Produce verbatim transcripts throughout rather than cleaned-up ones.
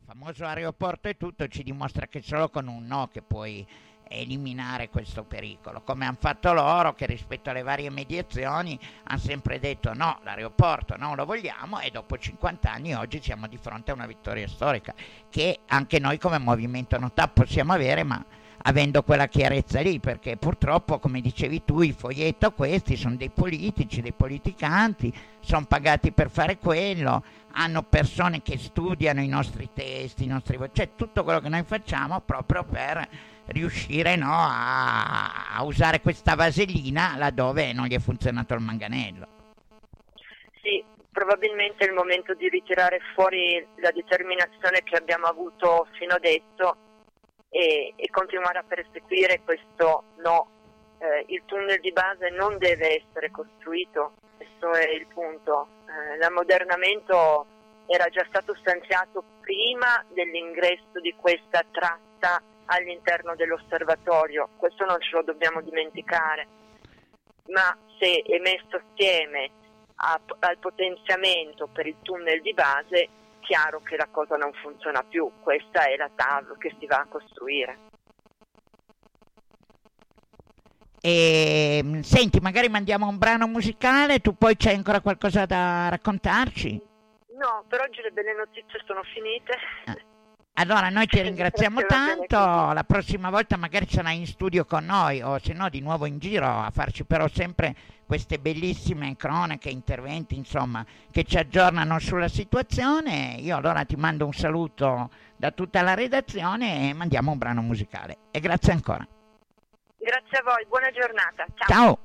famoso aeroporto e tutto ci dimostra che solo con un no che puoi eliminare questo pericolo, come hanno fatto loro, che rispetto alle varie mediazioni hanno sempre detto no, l'aeroporto non lo vogliamo, e dopo cinquanta anni oggi siamo di fronte a una vittoria storica che anche noi come movimento No T A P possiamo avere, ma avendo quella chiarezza lì, perché purtroppo, come dicevi tu, i foglietto questi sono dei politici, dei politicanti, sono pagati per fare quello, hanno persone che studiano i nostri testi, i nostri, cioè tutto quello che noi facciamo proprio per riuscire, no, a, a usare questa vasellina laddove non gli è funzionato il manganello. Sì, probabilmente è il momento di ritirare fuori la determinazione che abbiamo avuto fino adesso e, e continuare a perseguire questo no. Eh, il tunnel di base non deve essere costruito, questo è il punto. Eh, l'ammodernamento era già stato stanziato prima dell'ingresso di questa tratta all'interno dell'osservatorio, questo non ce lo dobbiamo dimenticare, ma se è messo assieme a, al potenziamento per il tunnel di base, chiaro che la cosa non funziona più. Questa è la T A V che si va a costruire. E, senti, magari mandiamo un brano musicale, tu poi c'hai ancora qualcosa da raccontarci? No, per oggi le belle notizie sono finite. Ah. Allora noi ti ringraziamo tanto, la prossima volta magari sarai in studio con noi o se no di nuovo in giro a farci però sempre queste bellissime cronache, interventi insomma che ci aggiornano sulla situazione. Io allora ti mando un saluto da tutta la redazione e mandiamo un brano musicale e grazie ancora. Grazie a voi, buona giornata. Ciao. Ciao.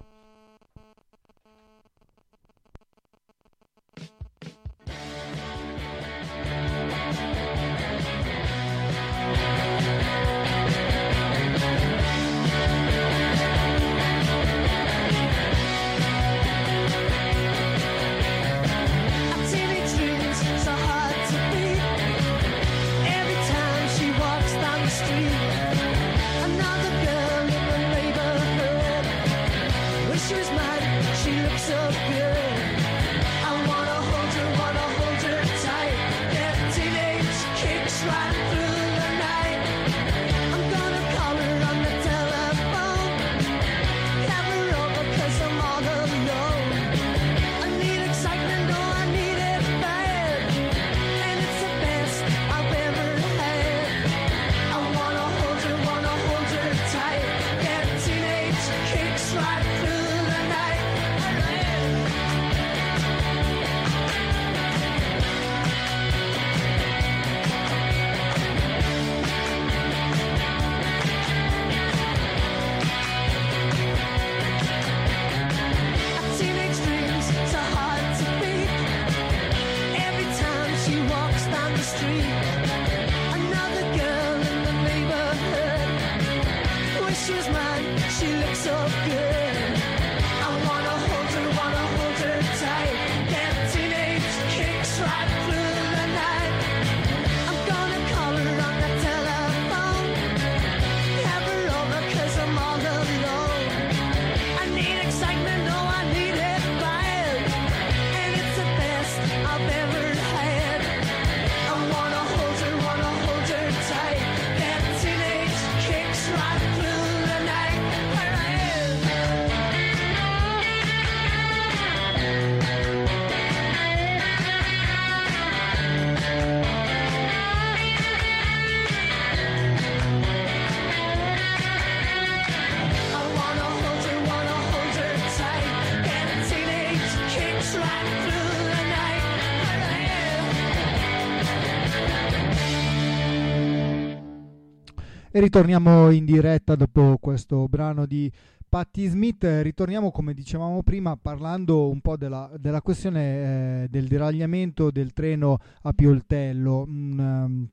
E ritorniamo in diretta dopo questo brano di Patti Smith. Ritorniamo, come dicevamo prima, parlando un po' della, della questione eh, del deragliamento del treno a Pioltello. Mm,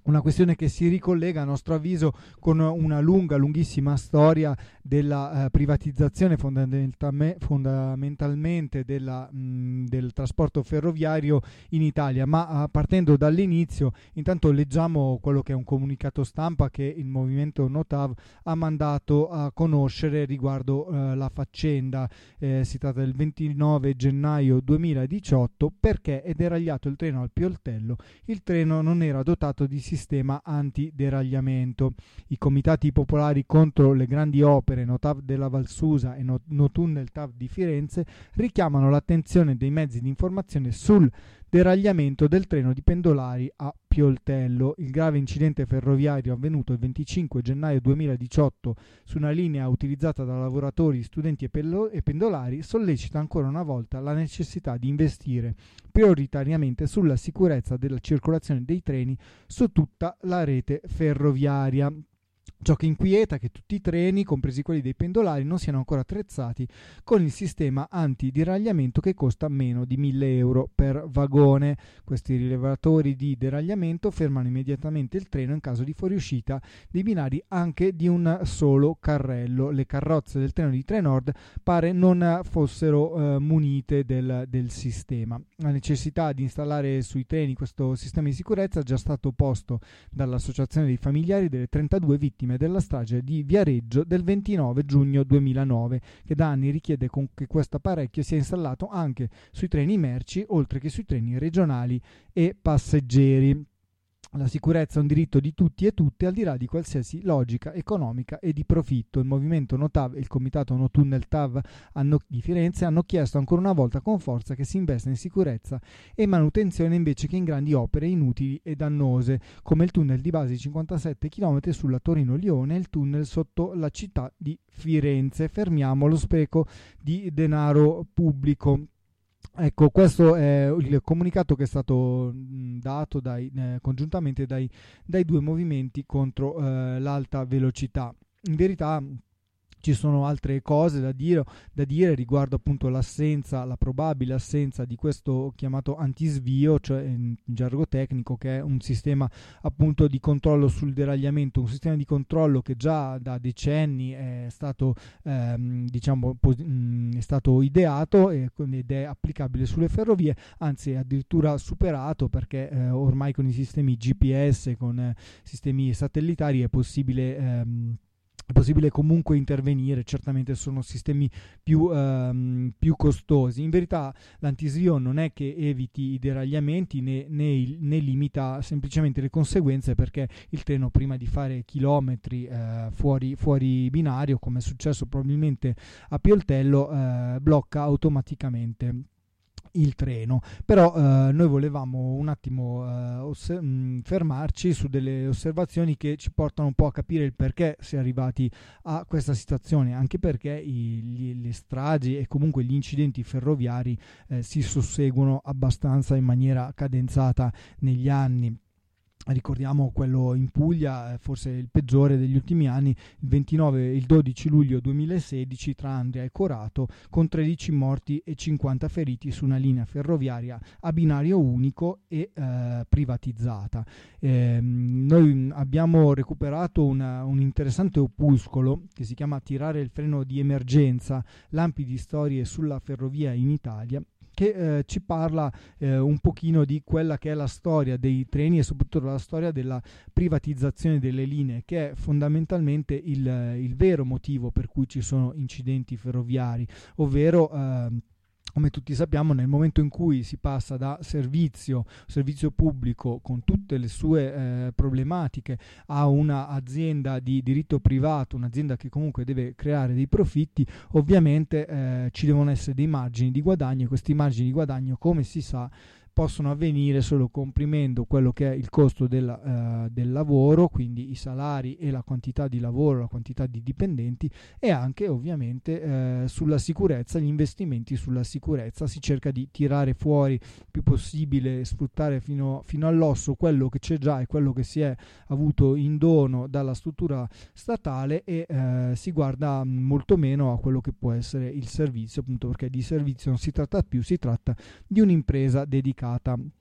una questione che si ricollega a nostro avviso con una lunga, lunghissima storia della eh, privatizzazione fondamentalme, fondamentalmente della, mh, del trasporto ferroviario in Italia, ma eh, partendo dall'inizio, intanto leggiamo quello che è un comunicato stampa che il movimento Notav ha mandato a conoscere riguardo eh, la faccenda. Eh, si tratta del ventinove gennaio duemiladiciotto. Perché è deragliato il treno al Pioltello? Il treno non era dotato di sistema antideragliamento. I comitati popolari contro le grandi opere Notav della Valsusa e Notunnel Tav di Firenze richiamano l'attenzione dei mezzi di informazione sul deragliamento del treno di pendolari a Pioltello. Il grave incidente ferroviario avvenuto il venticinque gennaio duemiladiciotto su una linea utilizzata da lavoratori, studenti e pendolari sollecita ancora una volta la necessità di investire prioritariamente sulla sicurezza della circolazione dei treni su tutta la rete ferroviaria. Ciò che inquieta è che tutti i treni, compresi quelli dei pendolari, non siano ancora attrezzati con il sistema antideragliamento che costa meno di mille euro per vagone. Questi rilevatori di deragliamento fermano immediatamente il treno in caso di fuoriuscita dei binari anche di un solo carrello. Le carrozze del treno di Trenord pare non fossero eh, munite del, del sistema. La necessità di installare sui treni questo sistema di sicurezza è già stato posto dall'Associazione dei familiari delle trentadue vittime della strage di Viareggio del ventinove giugno duemilanove, che da anni richiede che questo apparecchio sia installato anche sui treni merci oltre che sui treni regionali e passeggeri. La sicurezza è un diritto di tutti e tutte, al di là di qualsiasi logica economica e di profitto. Il movimento Notav e il comitato Notunnel Tav di Firenze hanno chiesto ancora una volta con forza che si investa in sicurezza e manutenzione invece che in grandi opere inutili e dannose, come il tunnel di base di cinquantasette chilometri sulla Torino-Lione e il tunnel sotto la città di Firenze. Fermiamo lo spreco di denaro pubblico. Ecco, questo è il comunicato che è stato dato dai, eh, congiuntamente dai, dai due movimenti contro eh, l'alta velocità. In verità ci sono altre cose da dire, da dire riguardo appunto l'assenza, la probabile assenza di questo chiamato antisvio, cioè in gergo tecnico, che è un sistema appunto di controllo sul deragliamento, un sistema di controllo che già da decenni è stato ehm, diciamo è stato ideato ed è applicabile sulle ferrovie, anzi è addirittura superato, perché eh, ormai con i sistemi G P S, con eh, sistemi satellitari è possibile ehm, È possibile comunque intervenire. Certamente sono sistemi più, ehm, più costosi. In verità l'antisvio non è che eviti i deragliamenti né, né, né limita semplicemente le conseguenze, perché il treno, prima di fare chilometri eh, fuori, fuori binario, come è successo probabilmente a Pioltello, eh, blocca automaticamente il treno. Però eh, noi volevamo un attimo eh, osser- mh, fermarci su delle osservazioni che ci portano un po' a capire il perché si è arrivati a questa situazione, anche perché i, gli, le stragi e comunque gli incidenti ferroviari eh, si susseguono abbastanza in maniera cadenzata negli anni. Ricordiamo quello in Puglia, forse il peggiore degli ultimi anni, il ventinove il dodici luglio duemilasedici tra Andria e Corato, con tredici morti e cinquanta feriti su una linea ferroviaria a binario unico e eh, privatizzata. Eh, noi abbiamo recuperato una, un interessante opuscolo che si chiama Tirare il freno di emergenza, lampi di storie sulla ferrovia in Italia, che eh, ci parla eh, un pochino di quella che è la storia dei treni e soprattutto la storia della privatizzazione delle linee, che è fondamentalmente il, il vero motivo per cui ci sono incidenti ferroviari, ovvero eh, come tutti sappiamo, nel momento in cui si passa da servizio, servizio pubblico con tutte le sue eh, problematiche, a un'azienda di diritto privato, un'azienda che comunque deve creare dei profitti, ovviamente eh, ci devono essere dei margini di guadagno, e questi margini di guadagno, come si sa, possono avvenire solo comprimendo quello che è il costo del, uh, del lavoro, quindi i salari e la quantità di lavoro, la quantità di dipendenti, e anche ovviamente uh, sulla sicurezza, gli investimenti sulla sicurezza. Si cerca di tirare fuori più possibile, sfruttare fino, fino all'osso quello che c'è già e quello che si è avuto in dono dalla struttura statale, e uh, si guarda molto meno a quello che può essere il servizio, appunto perché di servizio non si tratta più, si tratta di un'impresa dedicata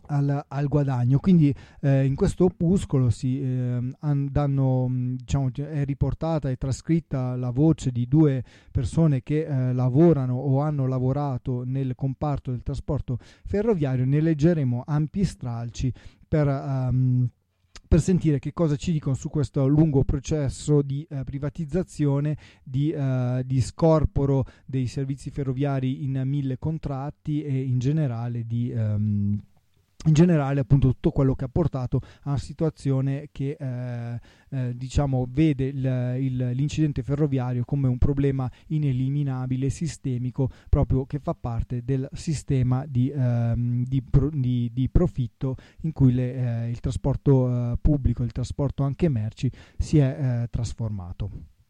Al, al guadagno. Quindi eh, in questo opuscolo si eh, danno, diciamo, è riportata e trascritta la voce di due persone che eh, lavorano o hanno lavorato nel comparto del trasporto ferroviario. Ne leggeremo ampi stralci per um, per sentire che cosa ci dicono su questo lungo processo di eh, privatizzazione, di, eh, di scorporo dei servizi ferroviari in mille contratti e in generale di um, in generale appunto tutto quello che ha portato a una situazione che eh, eh, diciamo vede il, il, l'incidente ferroviario come un problema ineliminabile, sistemico, proprio che fa parte del sistema di, ehm, di, pro, di, di profitto in cui le, eh, il trasporto eh, pubblico, il trasporto anche merci si è eh, trasformato.